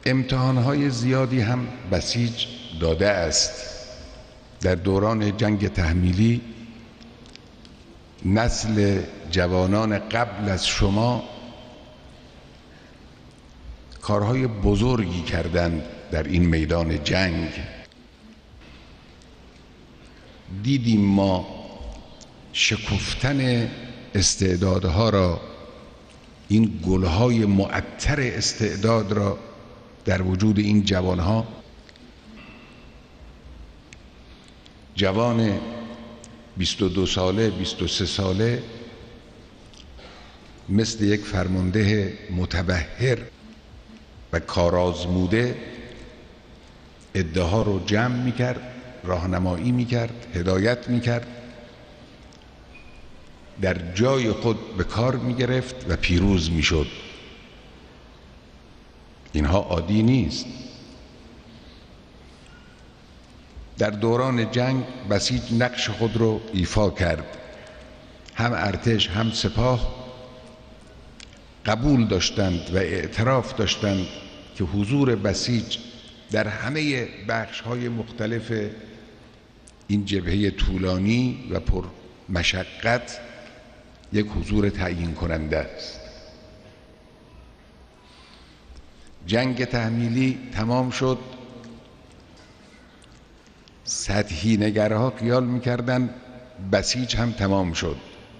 امتحانهای زیادی هم بسیج داده است. در دوران جنگ تحمیلی نسل جوانان قبل از شما کارهای بزرگی کردند در این میدان جنگ. دیدیم ما شکفتن استعدادها را، این گلهای معطر استعداد را در وجود این جوانها. جوان 22 ساله 23 ساله مثل یک فرمانده متبحر و کارآزموده ادعاها رو جمع میکرد، راهنمایی میکرد، هدایت میکرد، در جای خود به کار میگرفت و پیروز میشد. اینها عادی نیست. در دوران جنگ بسیج نقش خود رو ایفا کرد. هم ارتش هم سپاه قبول داشتند و اعتراف داشتند که حضور بسیج در همه بخش‌های مختلف این جبهه طولانی و پر مشقت یک حضور تعیین کننده است. جنگ تحمیلی تمام شد. سطحی نگرها خیال می‌کردند بسیج هم تمام شد،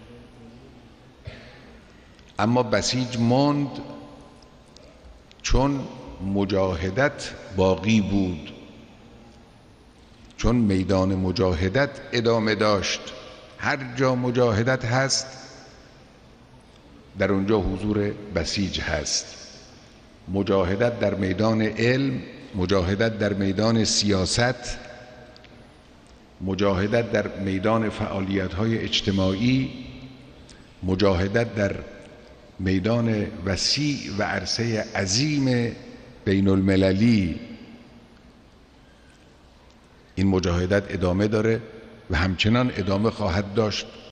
اما بسیج ماند، چون مجاهدت باقی بود، چون میدان مجاهدت ادامه داشت. هر جا مجاهدت هست در اونجا حضور بسیج هست. مجاهدت در میدان علم، مجاهدت در میدان سیاست، مجاهدت در میدان فعالیت‌های اجتماعی، مجاهدت در میدان وسیع و عرصه عظیم بین المللی، این مجاهدت ادامه داره و همچنان ادامه خواهد داشت